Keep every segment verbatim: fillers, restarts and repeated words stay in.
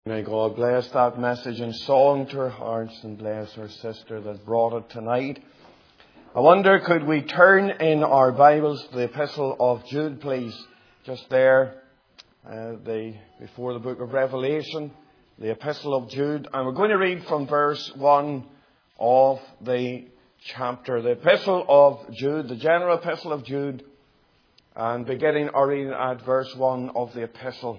May God bless that message and song to our hearts, and bless our sister that brought it tonight. I wonder, could we turn in our Bibles to the Epistle of Jude, please? Just there, uh, the, before the book of Revelation, the Epistle of Jude. And we're going to read from verse one of the chapter. The Epistle of Jude, the general Epistle of Jude, and beginning our reading at verse one of the Epistle.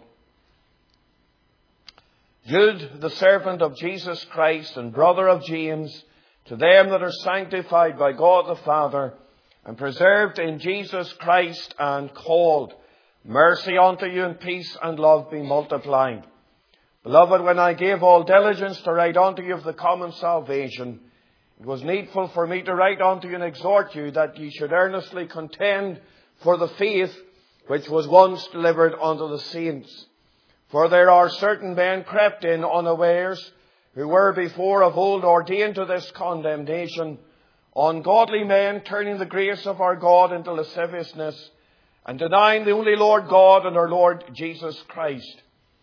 Jude, the servant of Jesus Christ and brother of James, to them that are sanctified by God the Father and preserved in Jesus Christ and called, mercy unto you and peace and love be multiplied. Beloved, when I gave all diligence to write unto you of the common salvation, it was needful for me to write unto you and exhort you that ye should earnestly contend for the faith which was once delivered unto the saints. For there are certain men crept in unawares, who were before of old ordained to this condemnation, ungodly men turning the grace of our God into lasciviousness, and denying the only Lord God and our Lord Jesus Christ.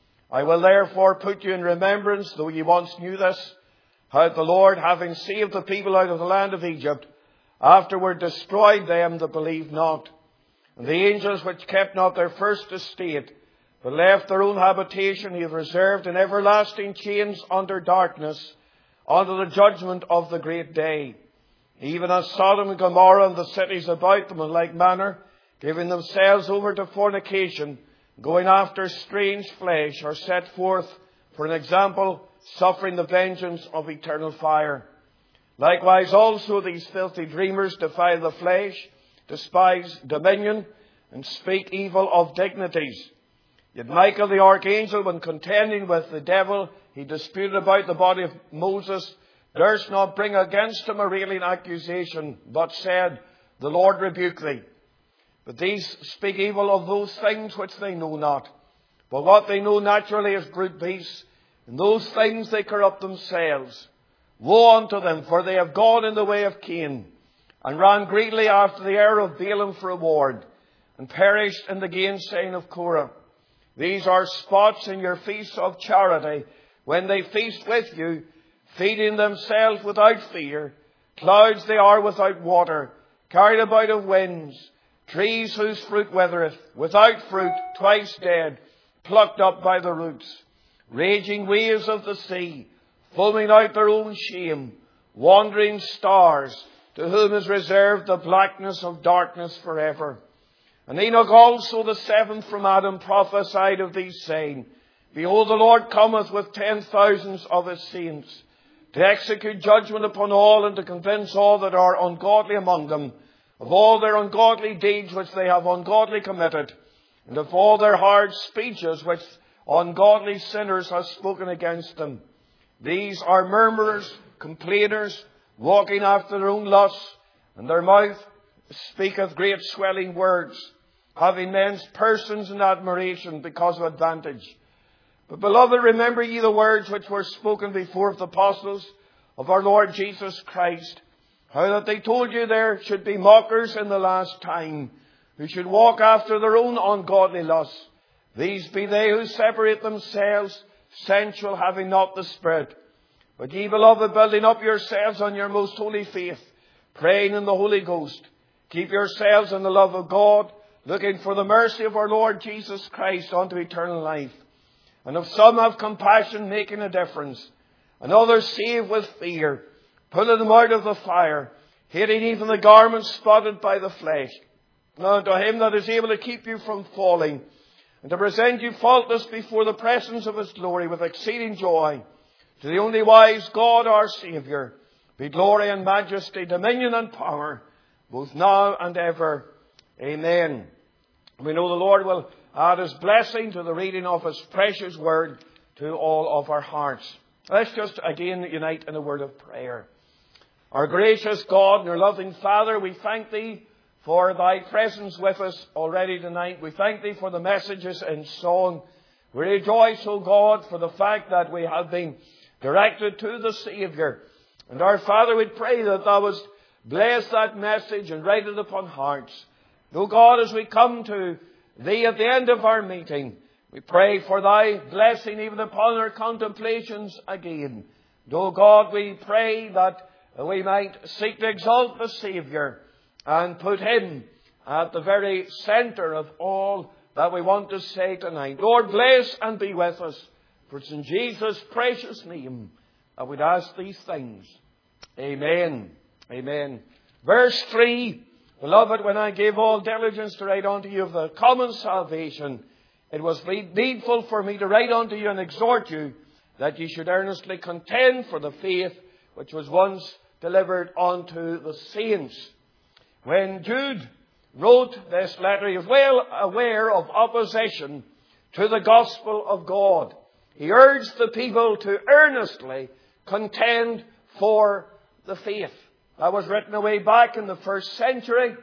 I will therefore put you in remembrance, though ye once knew this, how the Lord, having saved the people out of the land of Egypt, afterward destroyed them that believed not, and the angels which kept not their first estate, but left their own habitation, he hath reserved in everlasting chains under darkness, unto the judgment of the great day. Even as Sodom and Gomorrah and the cities about them in like manner, giving themselves over to fornication, going after strange flesh, are set forth for an example, suffering the vengeance of eternal fire. Likewise also these filthy dreamers defile the flesh, despise dominion, and speak evil of dignities. Yet Michael the archangel, when contending with the devil, he disputed about the body of Moses, durst not bring against him a railing accusation, but said, the Lord rebuke thee. But these speak evil of those things which they know not. But what they know naturally is brute beasts. In those things they corrupt themselves. Woe unto them, for they have gone in the way of Cain, and ran greedily after the error of Balaam for reward, and perished in the gainsaying of Korah. These are spots in your feasts of charity, when they feast with you, feeding themselves without fear. Clouds they are without water, carried about of winds. Trees whose fruit withereth, without fruit, twice dead, plucked up by the roots. Raging waves of the sea, foaming out their own shame. Wandering stars, to whom is reserved the blackness of darkness forever. And Enoch also, the seventh from Adam, prophesied of these, saying, behold, the Lord cometh with ten thousands of his saints, to execute judgment upon all, and to convince all that are ungodly among them, of all their ungodly deeds which they have ungodly committed, and of all their hard speeches which ungodly sinners have spoken against them. These are murmurers, complainers, walking after their own lusts, and their mouth speaketh great swelling words, having men's persons in admiration because of advantage. But beloved, remember ye the words which were spoken before of the apostles of our Lord Jesus Christ, how that they told you there should be mockers in the last time, who should walk after their own ungodly lusts. These be they who separate themselves, sensual, having not the Spirit. But ye, beloved, building up yourselves on your most holy faith, praying in the Holy Ghost, keep yourselves in the love of God, looking for the mercy of our Lord Jesus Christ unto eternal life. And if some have compassion, making a difference, and others save with fear, pulling them out of the fire, hating even the garments spotted by the flesh. Now to him that is able to keep you from falling, and to present you faultless before the presence of his glory with exceeding joy, to the only wise God our Saviour, be glory and majesty, dominion and power, both now and ever. Amen. We know the Lord will add his blessing to the reading of his precious word to all of our hearts. Let's just again unite in a word of prayer. Our gracious God and our loving Father, we thank thee for thy presence with us already tonight. We thank thee for the messages in song. We rejoice, O God, for the fact that we have been directed to the Saviour. And our Father, we pray that thou wouldst bless that message and write it upon hearts. O God, as we come to thee at the end of our meeting, We pray for Thy blessing even upon our contemplations again. And, O God, we pray that we might seek to exalt the Saviour and put Him at the very centre of all that we want to say tonight. Lord, bless and be with us. For it's in Jesus' precious name that we'd ask these things. Amen. Amen. Verse three. Beloved, when I gave all diligence to write unto you of the common salvation, it was needful for me to write unto you and exhort you that ye should earnestly contend for the faith which was once delivered unto the saints. When Jude wrote this letter, he was well aware of opposition to the gospel of God. He urged the people to earnestly contend for the faith. That was written away back in the first century,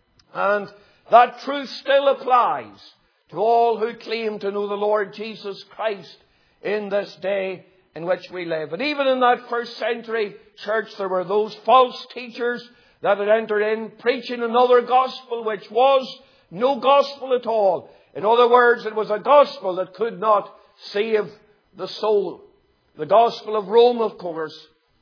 and that truth still applies to all who claim to know the Lord Jesus Christ in this day in which we live. And even in that first century church, there were those false teachers that had entered in, preaching another gospel which was no gospel at all. In other words, it was a gospel that could not save the soul. The gospel of Rome, of course,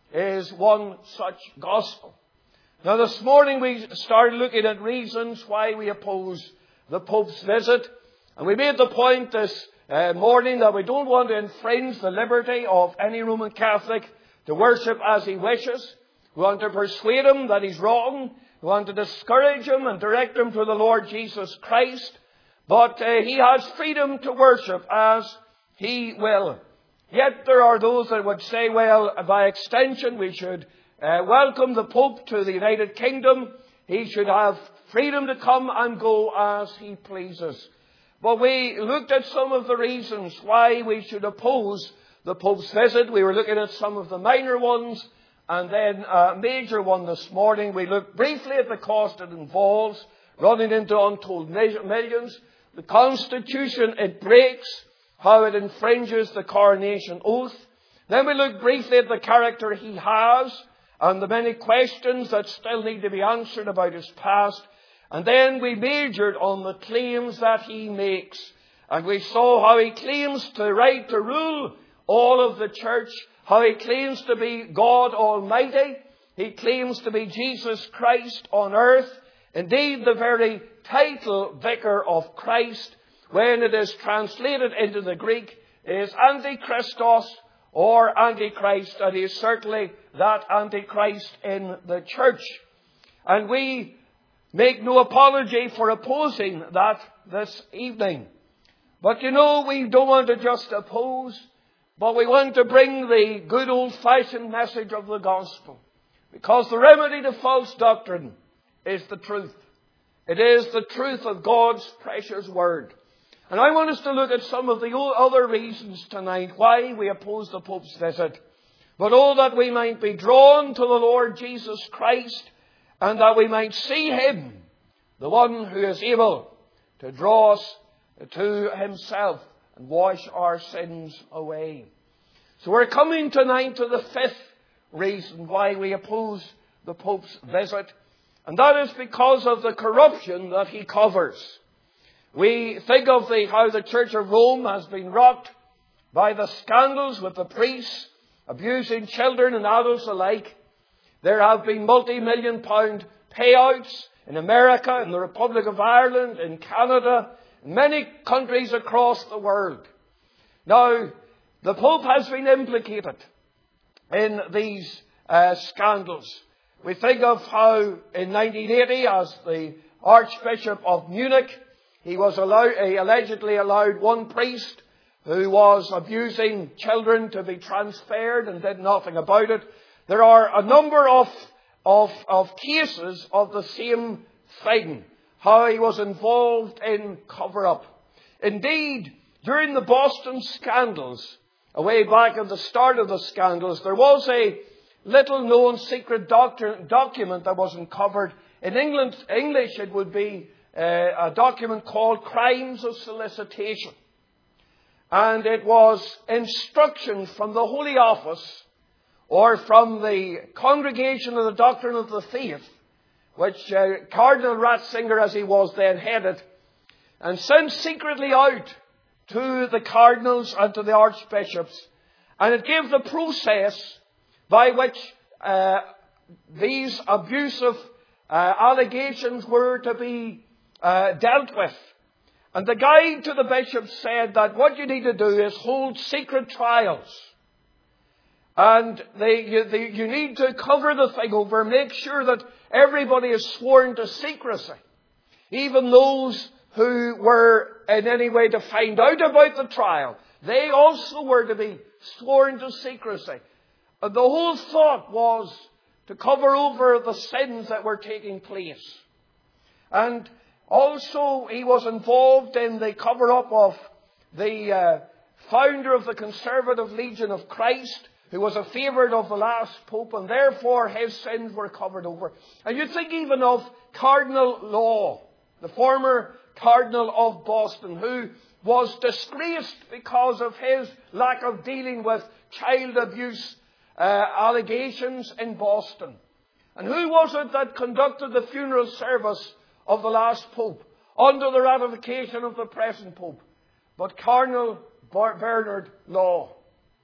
is one such gospel. Now, this morning we started looking at reasons why we oppose the Pope's visit. And we made the point this uh, morning that we don't want to infringe the liberty of any Roman Catholic to worship as he wishes. We want to persuade him that he's wrong. We want to discourage him and direct him to the Lord Jesus Christ. But uh, he has freedom to worship as he will. Yet there are those that would say, well, by extension, we should uh, welcome the Pope to the United Kingdom. He should have freedom to come and go as he pleases. But we looked at some of the reasons why we should oppose the Pope's visit. We were looking at some of the minor ones, and then a major one this morning. We looked briefly at the cost it involves, running into untold millions. The Constitution it breaks, how it infringes the coronation oath. Then we looked briefly at the character he has and the many questions that still need to be answered about his past. And then we majored on the claims that he makes. And we saw how he claims to right to rule all of the church, how he claims to be God Almighty. He claims to be Jesus Christ on earth. Indeed, the very title, Vicar of Christ, when it is translated into the Greek, is Antichristos or Antichrist, and he is certainly that Antichrist in the church. And we make no apology for opposing that this evening. But you know, we don't want to just oppose, but we want to bring the good old-fashioned message of the gospel. Because the remedy to false doctrine is the truth. It is the truth of God's precious word. And I want us to look at some of the other reasons tonight why we oppose the Pope's visit. But oh, that we might be drawn to the Lord Jesus Christ, and that we might see Him, the one who is able to draw us to Himself and wash our sins away. So we're coming tonight to the fifth reason why we oppose the Pope's visit. And that is because of the corruption that he covers. We think of the, how the Church of Rome has been rocked by the scandals with the priests abusing children and adults alike. There have been multi-million pound payouts in America, in the Republic of Ireland, in Canada, in many countries across the world. Now, the Pope has been implicated in these uh, scandals. We think of how in nineteen eighty, as the Archbishop of Munich, he was allowed, he allegedly allowed one priest who was abusing children to be transferred and did nothing about it. There are a number of, of, of cases of the same thing, how he was involved in cover-up. Indeed, during the Boston scandals, way back at the start of the scandals, there was a little-known secret doctor, document that was uncovered. In England, English, it would be uh, a document called Crimes of Solicitation. And it was instructions from the Holy Office or from the Congregation of the Doctrine of the Faith, which uh, Cardinal Ratzinger, as he was then, headed, and sent secretly out to the cardinals and to the archbishops. And it gave the process by which uh, these abusive uh, allegations were to be uh, dealt with. And the guide to the bishops said that what you need to do is hold secret trials. And they, you, they, you need to cover the thing over, make sure that everybody is sworn to secrecy. Even those who were in any way to find out about the trial, they also were to be sworn to secrecy. And the whole thought was to cover over the sins that were taking place. And also he was involved in the cover-up of the uh, founder of the Conservative Legion of Christ, who was a favourite of the last Pope, and therefore his sins were covered over. And you think even of Cardinal Law, the former Cardinal of Boston, who was disgraced because of his lack of dealing with child abuse uh, allegations in Boston. And who was it that conducted the funeral service of the last Pope under the ratification of the present Pope? But Cardinal Bernard Law.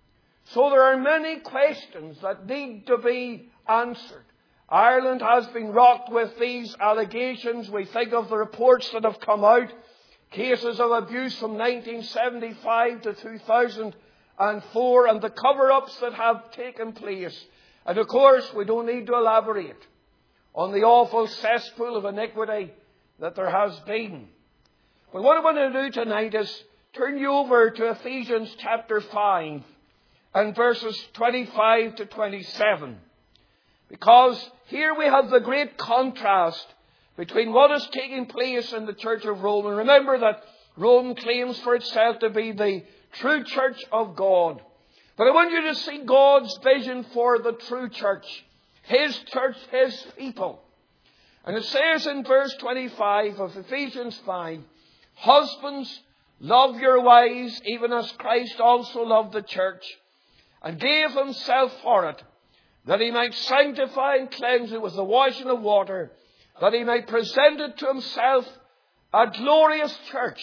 So there are many questions that need to be answered. Ireland has been rocked with these allegations. We think of the reports that have come out, cases of abuse from nineteen seventy-five to two thousand four, and the cover-ups that have taken place. And of course, we don't need to elaborate on the awful cesspool of iniquity that there has been. But what I want to do tonight is turn you over to Ephesians chapter five and verses twenty-five to twenty-seven. Because here we have the great contrast between what is taking place in the Church of Rome. And remember that Rome claims for itself to be the true church of God. But I want you to see God's vision for the true church. His church, His people. And it says in verse twenty-five of Ephesians five, "Husbands, love your wives, even as Christ also loved the church, and gave Himself for it, that He might sanctify and cleanse it with the washing of water, that He might present it to Himself a glorious church,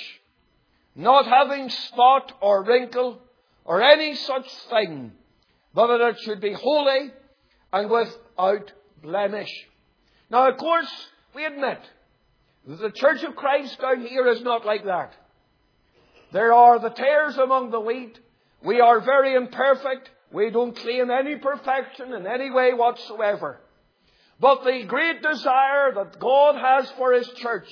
not having spot or wrinkle or any such thing, but that it should be holy and without blemish." Now, of course, we admit that the Church of Christ down here is not like that. There are the tares among the wheat. We are very imperfect. We don't claim any perfection in any way whatsoever. But the great desire that God has for His church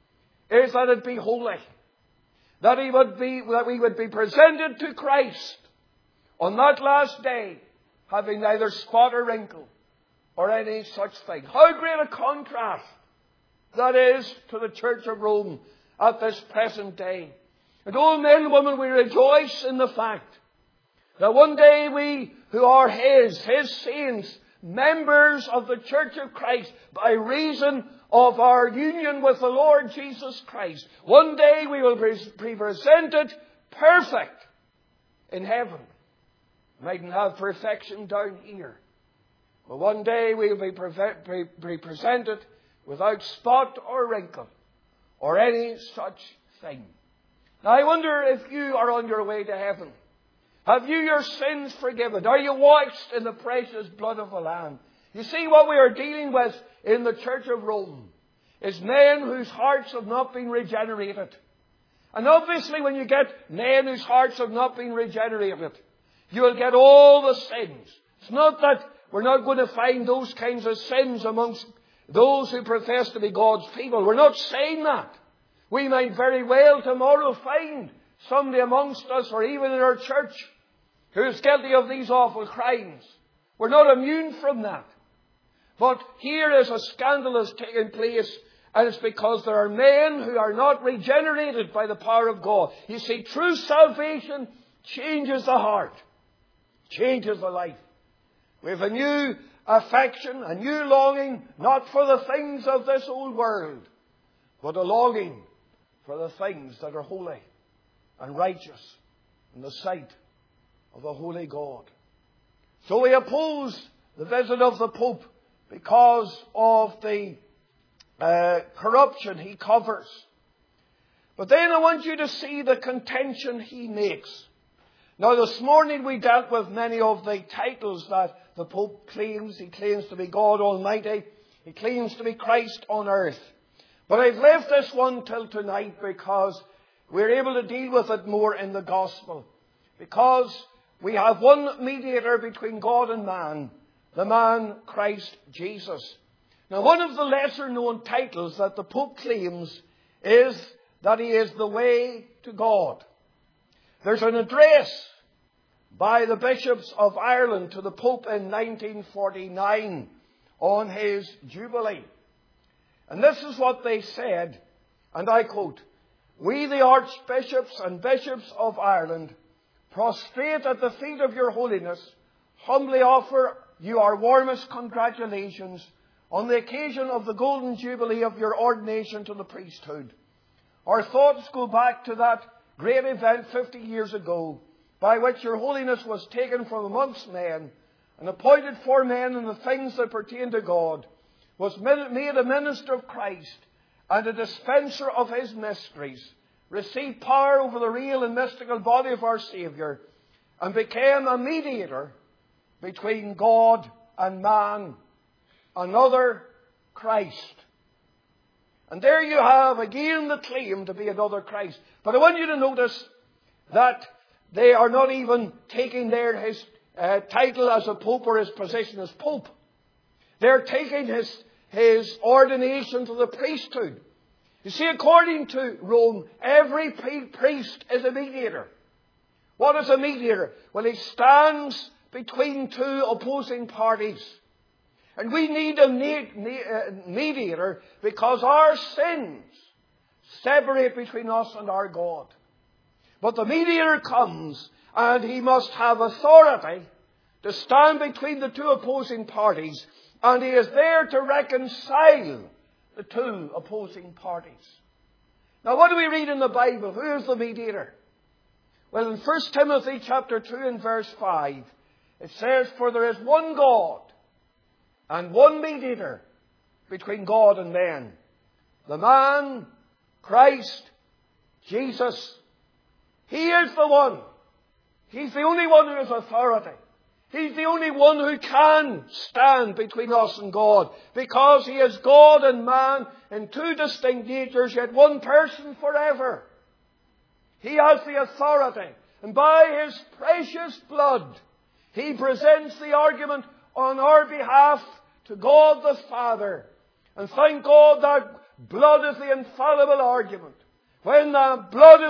is that it be holy. That He would be, that we would be presented to Christ on that last day, having neither spot or wrinkle or any such thing. How great a contrast that is to the Church of Rome at this present day. And oh, men and women, we rejoice in the fact that one day we who are His, His saints, members of the Church of Christ, by reason of our union with the Lord Jesus Christ, one day we will be presented perfect in heaven. Mightn't have perfection down here. But one day we will be, be presented without spot or wrinkle or any such thing. Now I wonder if you are on your way to heaven. Have you your sins forgiven? Are you washed in the precious blood of the Lamb? You see, what we are dealing with in the Church of Rome is men whose hearts have not been regenerated. And obviously when you get men whose hearts have not been regenerated, you will get all the sins. It's not that we're not going to find those kinds of sins amongst those who profess to be God's people. We're not saying that. We might very well tomorrow find somebody amongst us, or even in our church, who is guilty of these awful crimes. We're not immune from that. But here is a scandal that's taken place, and it's because there are men who are not regenerated by the power of God. You see, true salvation changes the heart, changes the life. We have a new affection, a new longing, not for the things of this old world, but a longing for the things that are holy and righteous in the sight of the holy God. So we oppose the visit of the Pope because of the uh, corruption he covers. But then I want you to see the contention he makes. Now this morning we dealt with many of the titles that the Pope claims. He claims to be God Almighty. He claims to be Christ on earth. But I've left this one till tonight because we're able to deal with it more in the gospel. Because we have one mediator between God and man, the man Christ Jesus. Now one of the lesser known titles that the Pope claims is that he is the way to God. There's an address by the bishops of Ireland to the Pope in nineteen forty-nine on his Jubilee. And this is what they said, and I quote, "We, the archbishops and bishops of Ireland, prostrate at the feet of your holiness, humbly offer you our warmest congratulations on the occasion of the golden jubilee of your ordination to the priesthood. Our thoughts go back to that great event fifty years ago, by which your holiness was taken from amongst men and appointed for men in the things that pertain to God, was made a minister of Christ and a dispenser of his mysteries, received power over the real and mystical body of our Saviour, and became a mediator between God and man, another Christ." And there you have again the claim to be another Christ. But I want you to notice that they are not even taking there his uh, title as a pope or his position as pope. They're taking his, his ordination to the priesthood. You see, according to Rome, every priest is a mediator. What is a mediator? Well, he stands between two opposing parties. And we need a mediator because our sins separate between us and our God. But the mediator comes and he must have authority to stand between the two opposing parties. And he is there to reconcile the two opposing parties. Now what do we read in the Bible? Who is the mediator? Well, in First Timothy chapter two and verse five, it says, "For there is one God, and one mediator between God and men, the man, Christ Jesus." He is the one. He's the only one who has authority. He's the only one who can stand between us and God, because he is God and man in two distinct natures, yet one person forever. He has the authority, and by his precious blood, he presents the argument on our behalf to God the Father. And thank God that blood is the infallible argument. When the blood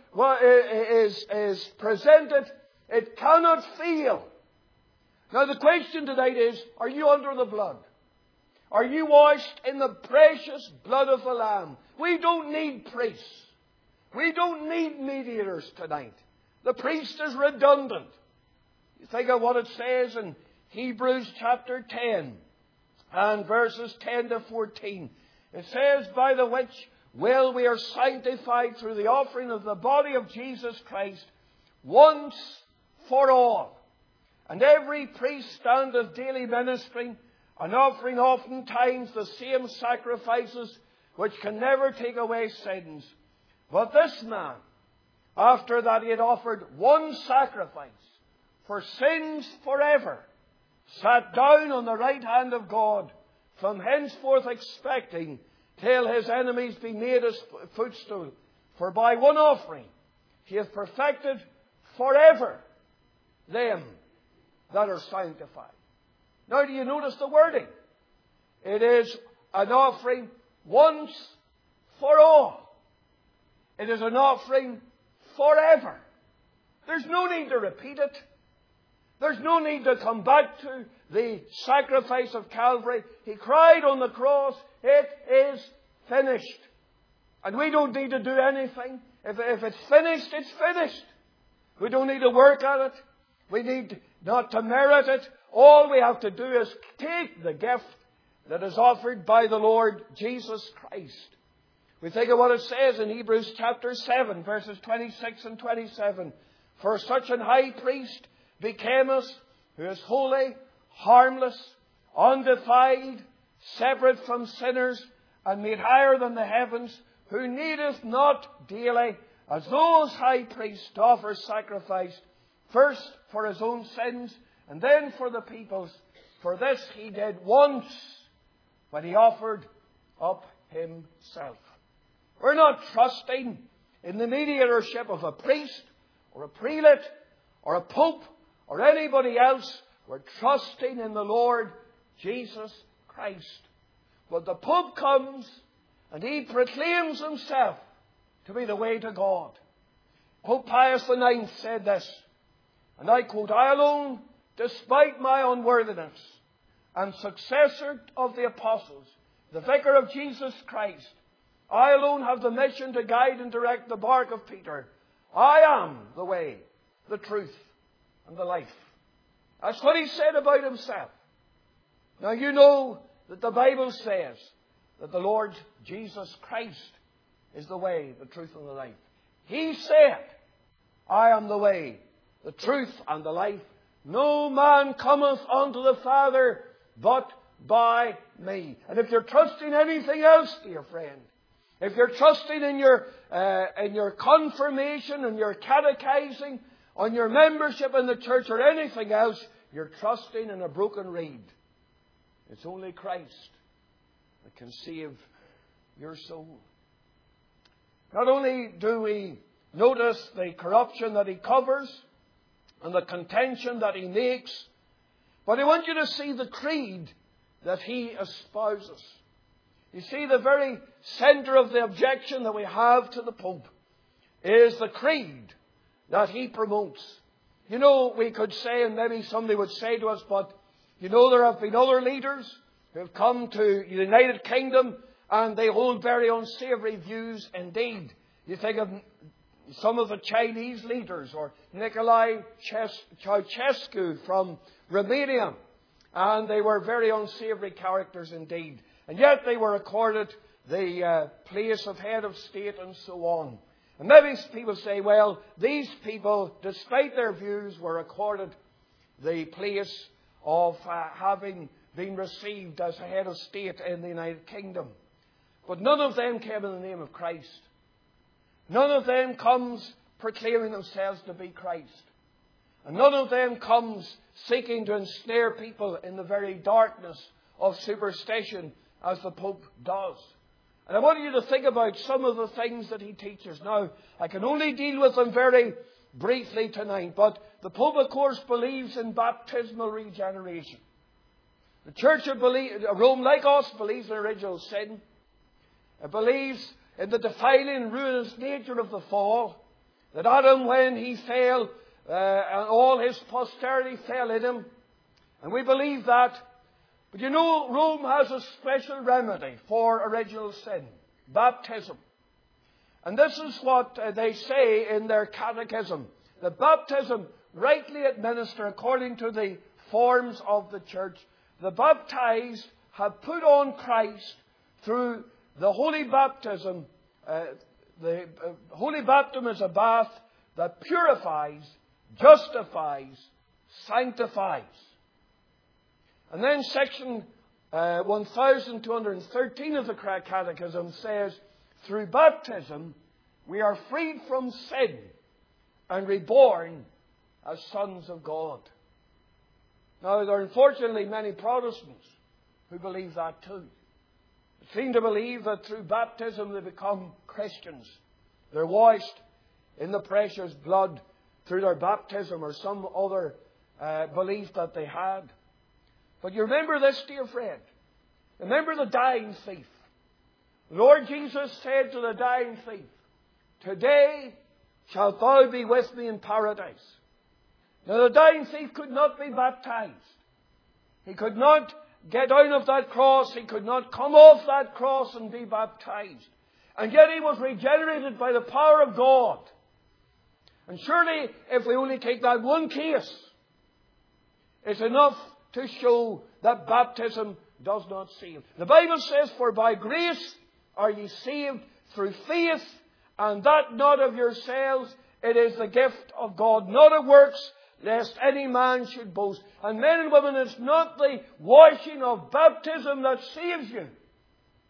is, is, is presented, it cannot fail. Now the question tonight is, are you under the blood? Are you washed in the precious blood of the Lamb? We don't need priests. We don't need mediators tonight. The priest is redundant. You think of what it says in Hebrews chapter ten. And verses ten to fourteen. It says, "By the which will we are sanctified through the offering of the body of Jesus Christ once for all. And every priest standeth daily ministering, and offering oftentimes the same sacrifices, which can never take away sins. But this man, after that he had offered one sacrifice for sins forever, sat down on the right hand of God, from henceforth expecting till his enemies be made his footstool. For by one offering he hath perfected forever them that are sanctified." Now do you notice the wording? It is an offering once for all. It is an offering forever. There's no need to repeat it. There's no need to come back to the sacrifice of Calvary. He cried on the cross, "It is finished." And we don't need to do anything. If, if it's finished, it's finished. We don't need to work at it. We need not to merit it. All we have to do is take the gift that is offered by the Lord Jesus Christ. We think of what it says in Hebrews chapter seven, verses twenty-six and twenty-seven. "For such an high priest became us, who is holy, harmless, undefiled, separate from sinners, and made higher than the heavens, who needeth not daily, as those high priests, to offer sacrifice, first for his own sins, and then for the people's. For this he did once, when he offered up himself. We're not trusting in the mediatorship of a priest, or a prelate, or a pope, or anybody else. We're trusting in the Lord Jesus Christ. But the Pope comes and he proclaims himself to be the way to God. Pope Pius the ninth said this, and I quote, I alone, despite my unworthiness, am successor of the apostles, the vicar of Jesus Christ. I alone have the mission to guide and direct the bark of Peter. I am the way, the truth, and the life. That's what he said about himself. Now you know that the Bible says that the Lord Jesus Christ is the way, the truth, and the life. He said, I am the way, the truth, and the life. No man cometh unto the Father but by me. And if you're trusting anything else, dear friend, if you're trusting in your, uh, in your confirmation and your catechizing, on your membership in the church or anything else, you're trusting in a broken reed. It's only Christ that can save your soul. Not only do we notice the corruption that he covers and the contention that he makes, but I want you to see the creed that he espouses. You see, the very center of the objection that we have to the Pope is the creed that he promotes. You know, we could say, and maybe somebody would say to us, but you know, there have been other leaders who have come to the United Kingdom and they hold very unsavory views indeed. You think of some of the Chinese leaders, or Nicolae Ceausescu from Romania, and they were very unsavory characters indeed. And yet they were accorded the uh, place of head of state and so on. And maybe people say, well, these people, despite their views, were accorded the place of uh, having been received as a head of state in the United Kingdom. But none of them came in the name of Christ. None of them comes proclaiming themselves to be Christ. And none of them comes seeking to ensnare people in the very darkness of superstition as the Pope does. And I want you to think about some of the things that he teaches. Now, I can only deal with them very briefly tonight, but the Pope, of course, believes in baptismal regeneration. The Church of Rome, like us, believes in original sin. It believes in the defiling and ruinous nature of the fall, that Adam, when he fell, uh, and all his posterity fell in him. And we believe that. But you know, Rome has a special remedy for original sin, baptism. And this is what uh, they say in their catechism. The baptism, rightly administered according to the forms of the church, the baptized have put on Christ through the holy baptism. Uh, the uh, holy baptism is a bath that purifies, justifies, sanctifies. And then section uh, one thousand two hundred thirteen of the Catechism says, through baptism we are freed from sin and reborn as sons of God. Now, there are unfortunately many Protestants who believe that too. They seem to believe that through baptism they become Christians. They're washed in the precious blood through their baptism or some other uh, belief that they had. But you remember this, dear friend. Remember the dying thief. The Lord Jesus said to the dying thief, today shalt thou be with me in paradise. Now the dying thief could not be baptized. He could not get out of that cross. He could not come off that cross and be baptized. And yet he was regenerated by the power of God. And surely, if we only take that one case, it's enough to show that baptism does not save. The Bible says, for by grace are ye saved through faith, and that not of yourselves, it is the gift of God, not of works, lest any man should boast. And men and women, it's not the washing of baptism that saves you.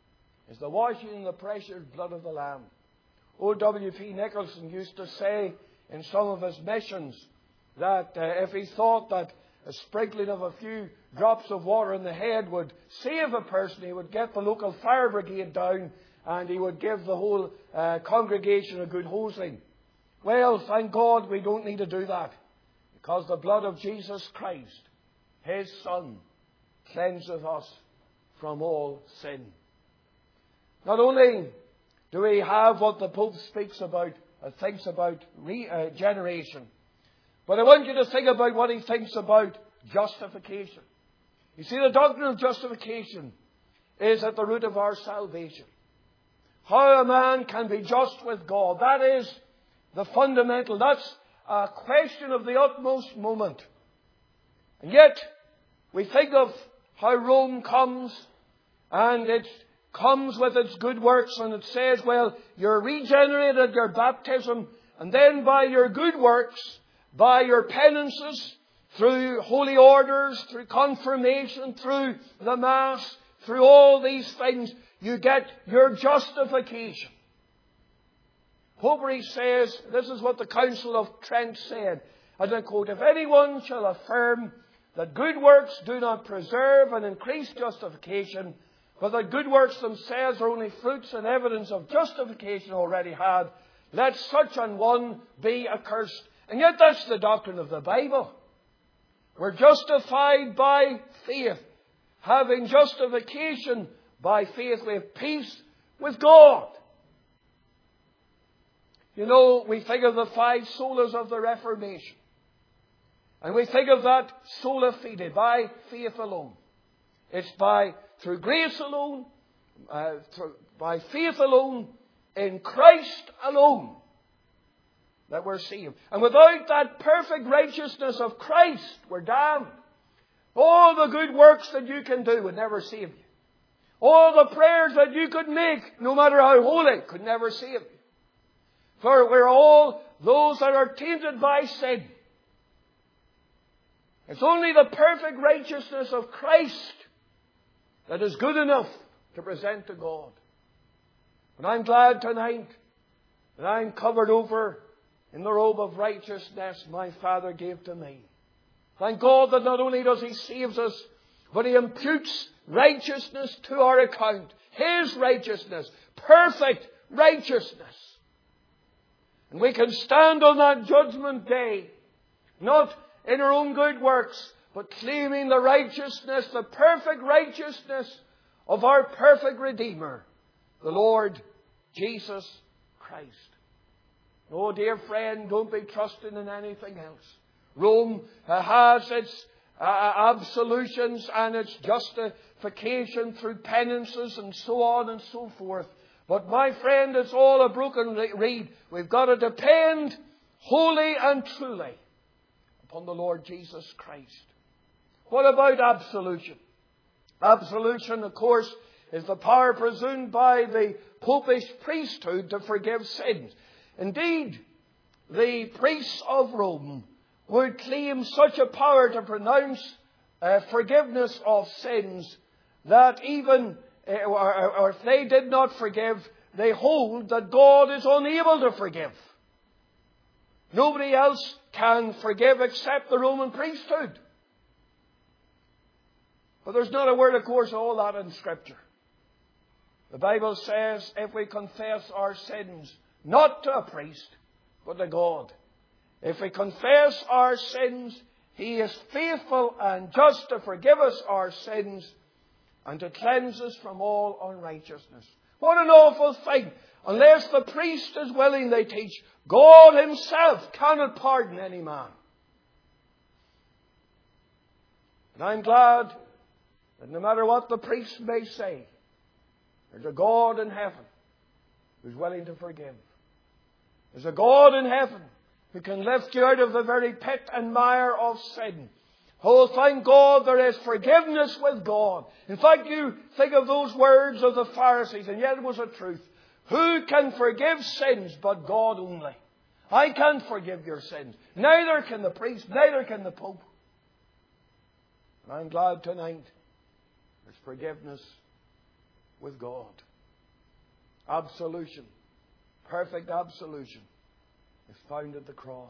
is the washing in the precious blood of the Lamb. Old W P Nicholson used to say in some of his missions that uh, if he thought that a sprinkling of a few drops of water in the head would save a person, he would get the local fire brigade down and he would give the whole uh, congregation a good hosing. Well, thank God we don't need to do that, because the blood of Jesus Christ, His Son, cleanseth us from all sin. Not only do we have what the Pope speaks about, uh, thinks about regeneration, but I want you to think about what he thinks about justification. You see, the doctrine of justification is at the root of our salvation. How a man can be just with God, that is the fundamental, that's a question of the utmost moment. And yet, we think of how Rome comes, and it comes with its good works, and it says, well, you're regenerated at your baptism, and then by your good works, by your penances, through holy orders, through confirmation, through the Mass, through all these things, you get your justification. Popery says, this is what the Council of Trent said, and I quote, if anyone shall affirm that good works do not preserve and increase justification, but that good works themselves are only fruits and evidence of justification already had, let such an one be accursed. And yet that's the doctrine of the Bible. We're justified by faith. Having justification by faith, we have peace with God. You know, we think of the five solas of the Reformation. And we think of that sola fide, by faith alone. It's by, through grace alone, uh, through, by faith alone, in Christ alone, that we're saved. And without that perfect righteousness of Christ, we're damned. All the good works that you can do would never save you. All the prayers that you could make, no matter how holy, could never save you. For we're all those that are tainted by sin. It's only the perfect righteousness of Christ that is good enough to present to God. And I'm glad tonight that I'm covered over in the robe of righteousness my Father gave to me. Thank God that not only does He save us, but He imputes righteousness to our account. His righteousness. Perfect righteousness. And we can stand on that judgment day, not in our own good works, but claiming the righteousness, the perfect righteousness of our perfect Redeemer, the Lord Jesus Christ. Oh, dear friend, don't be trusting in anything else. Rome uh, has its uh, absolutions and its justification through penances and so on and so forth. But my friend, it's all a broken reed. We've got to depend wholly and truly upon the Lord Jesus Christ. What about absolution? Absolution, of course, is the power presumed by the Popish priesthood to forgive sins. Indeed, the priests of Rome would claim such a power to pronounce uh, forgiveness of sins that even uh, or, or if they did not forgive, they hold that God is unable to forgive. Nobody else can forgive except the Roman priesthood. But there's not a word, of course, of all that in Scripture. The Bible says if we confess our sins, not to a priest, but to God. If we confess our sins, He is faithful and just to forgive us our sins and to cleanse us from all unrighteousness. What an awful thing. Unless the priest is willing, they teach, God Himself cannot pardon any man. And I'm glad that no matter what the priest may say, there's a God in heaven who's willing to forgive. There's a God in heaven who can lift you out of the very pit and mire of sin. Oh, thank God there is forgiveness with God. In fact, you think of those words of the Pharisees, and yet it was a truth. Who can forgive sins but God only? I can't forgive your sins. Neither can the priest, neither can the Pope. And I'm glad tonight there's forgiveness with God. absolution, perfect absolution, is found at the cross.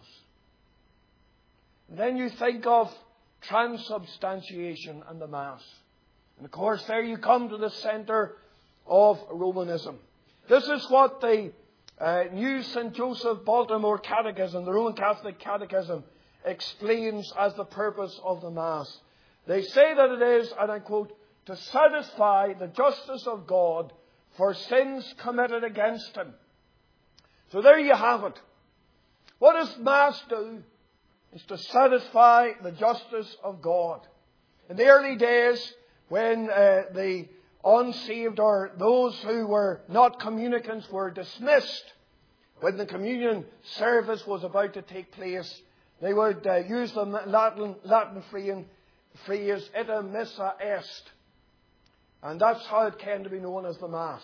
And then you think of transubstantiation and the Mass. And of course, there you come to the centre of Romanism. This is what the uh, new Saint Joseph Baltimore Catechism, the Roman Catholic Catechism, explains as the purpose of the Mass. They say that it is, and I quote, to satisfy the justice of God for sins committed against Him. So there you have it. What does Mass do? It's to satisfy the justice of God. In the early days, when uh, the unsaved or those who were not communicants were dismissed, when the communion service was about to take place, they would uh, use the Latin, Latin phrase, ita missa est. And that's how it came to be known as the Mass.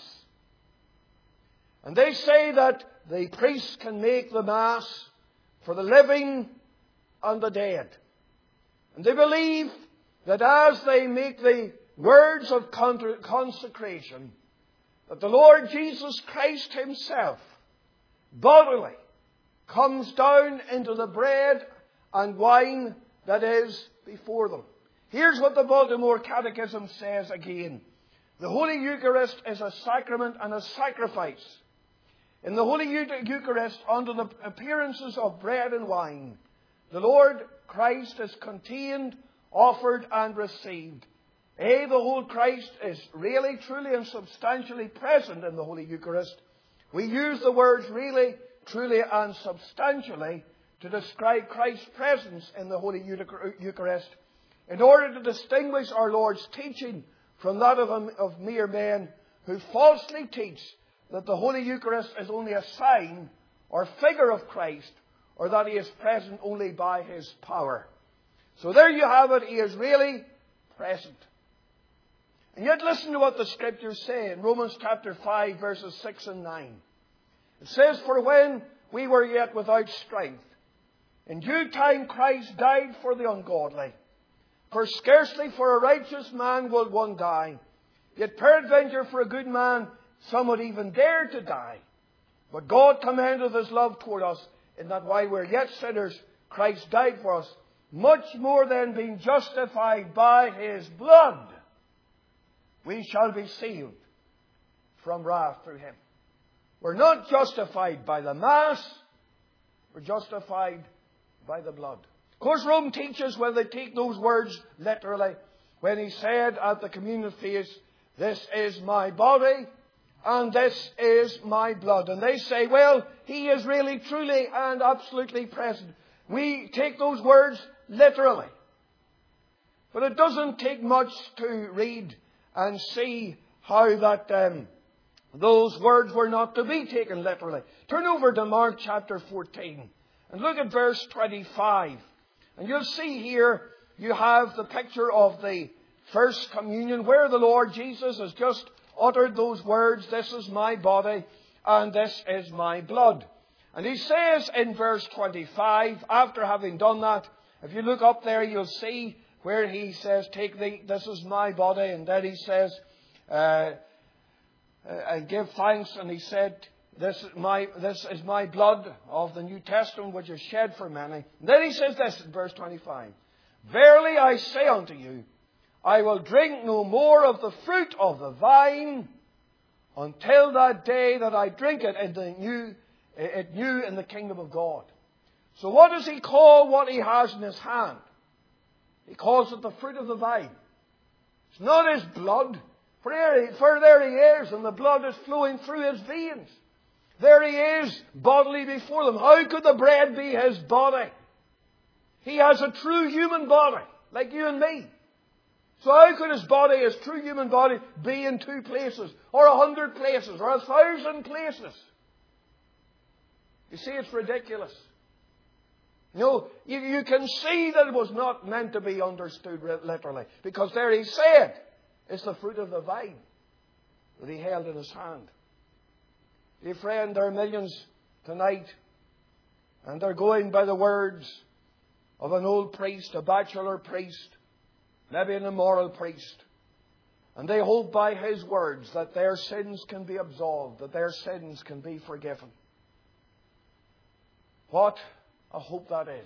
And they say that the priest can make the Mass for the living and the dead. And they believe that as they make the words of consecration, that the Lord Jesus Christ Himself bodily comes down into the bread and wine that is before them. Here's what the Baltimore Catechism says again. The Holy Eucharist is a sacrament and a sacrifice. In the Holy Eucharist, under the appearances of bread and wine, the Lord Christ is contained, offered and received. A, the whole Christ is really, truly and substantially present in the Holy Eucharist. We use the words really, truly and substantially to describe Christ's presence in the Holy Eucharist in order to distinguish our Lord's teaching from that of, of mere men who falsely teach that the Holy Eucharist is only a sign or figure of Christ, or that He is present only by His power. So there you have it. He is really present. And yet listen to what the Scriptures say in Romans chapter five, verses six and nine. It says, for when we were yet without strength, in due time Christ died for the ungodly. For scarcely for a righteous man will one die. Yet peradventure for a good man some would even dare to die. But God commendeth His love toward us, in that while we are yet sinners, Christ died for us. Much more than being justified by His blood, we shall be saved from wrath through Him. We're not justified by the Mass. We're justified by the blood. Of course, Rome teaches, when they take those words literally, when He said at the communion feast, this is my body and this is my blood. And they say, well, He is really, truly and absolutely present. We take those words literally. But it doesn't take much to read and see how that um, those words were not to be taken literally. Turn over to Mark chapter fourteen and look at verse twenty-five. And you'll see here you have the picture of the First Communion, where the Lord Jesus has just uttered those words, this is my body and this is my blood. And He says in verse twenty-five, after having done that, if you look up there, you'll see where He says, take the, this is my body. And then He says, uh, and give thanks. And He said, this is my, this is my blood of the New Testament, which is shed for many. And then He says this in verse twenty-five, verily I say unto you, I will drink no more of the fruit of the vine until that day that I drink it in the new, it new in the kingdom of God. So what does He call what He has in His hand? He calls it the fruit of the vine. It's not His blood. For there, for there He is, and the blood is flowing through His veins. There He is, bodily before them. How could the bread be His body? He has a true human body, like you and me. So how could His body, His true human body, be in two places, or a hundred places, or a thousand places? You see, it's ridiculous. No, you, you can see that it was not meant to be understood literally. Because there He said, it's the fruit of the vine that He held in His hand. Dear friend, there are millions tonight, and they're going by the words of an old priest, a bachelor priest, maybe an immoral priest. And they hold by His words that their sins can be absolved, that their sins can be forgiven. What a hope that is.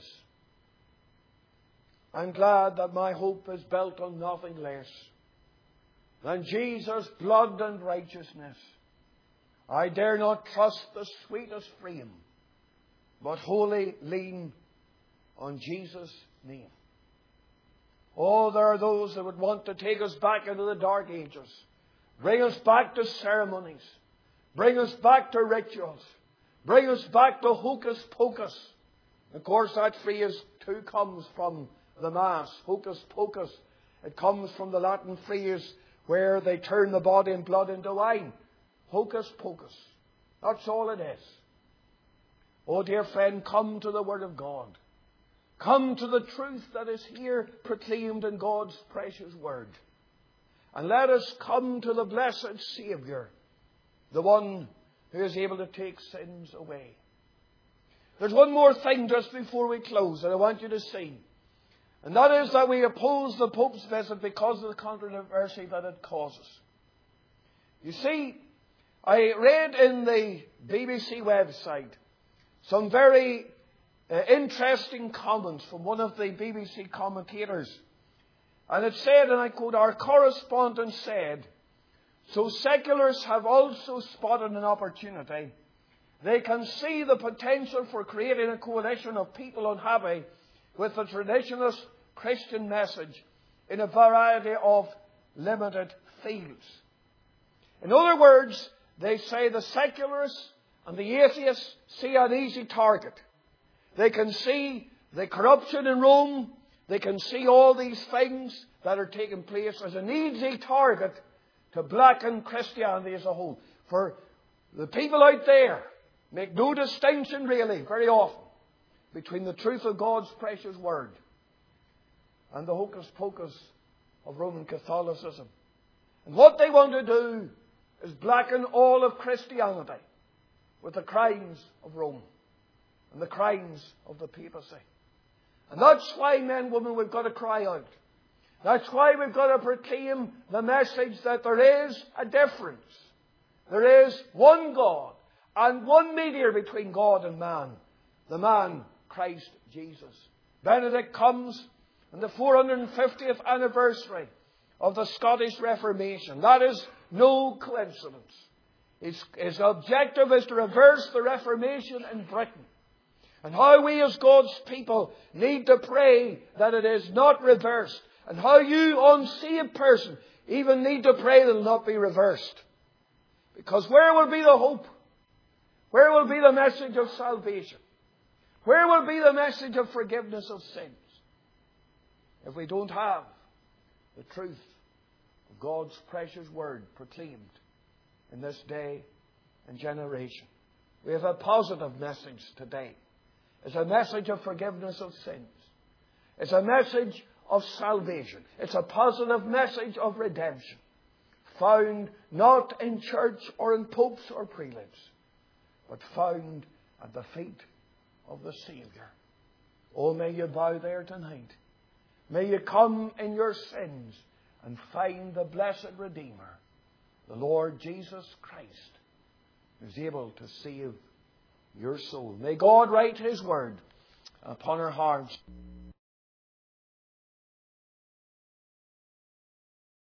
I'm glad that my hope is built on nothing less than Jesus' blood and righteousness. I dare not trust the sweetest frame, but wholly lean on Jesus' name. Oh, there are those that would want to take us back into the dark ages, bring us back to ceremonies, bring us back to rituals, bring us back to hocus pocus. Of course, that phrase too comes from the Mass, hocus pocus. It comes from the Latin phrase where they turn the body and blood into wine. Hocus pocus. That's all it is. Oh, dear friend, come to the Word of God. Come to the truth that is here proclaimed in God's precious Word. And let us come to the blessed Saviour, the one who is able to take sins away. There's one more thing just before we close that I want you to see. And that is that we oppose the Pope's visit because of the controversy that it causes. You see, I read in the B B C website some very uh, interesting comments from one of the B B C commentators. And it said, and I quote, "Our correspondent said, so secularists have also spotted an opportunity. They can see the potential for creating a coalition of people unhappy with the traditionalist Christian message in a variety of limited fields." In other words, they say the secularists and the atheists see an easy target. They can see the corruption in Rome. They can see all these things that are taking place as an easy target to blacken Christianity as a whole. For the people out there make no distinction really, very often, between the truth of God's precious Word and the hocus pocus of Roman Catholicism. And what they want to do is blacken all of Christianity with the crimes of Rome and the crimes of the papacy. And that's why, men and women, we've got to cry out. That's why we've got to proclaim the message that there is a difference. There is one God and one mediator between God and man, the man Christ Jesus. Benedict comes on the four hundred fiftieth anniversary of the Scottish Reformation. That is no coincidence. His, his objective is to reverse the Reformation in Britain. And how we as God's people need to pray that it is not reversed. And how you, unsaved person, even need to pray that it will not be reversed. Because where will be the hope? Where will be the message of salvation? Where will be the message of forgiveness of sins? If we don't have the truth of God's precious Word proclaimed in this day and generation. We have a positive message today. It's a message of forgiveness of sins. It's a message of salvation. It's a positive message of redemption, found not in church or in popes or prelates, but found at the feet of the Saviour. Oh, may you bow there tonight. May you come in your sins and find the blessed Redeemer, the Lord Jesus Christ, who's able to save your soul. May God write His Word upon our hearts.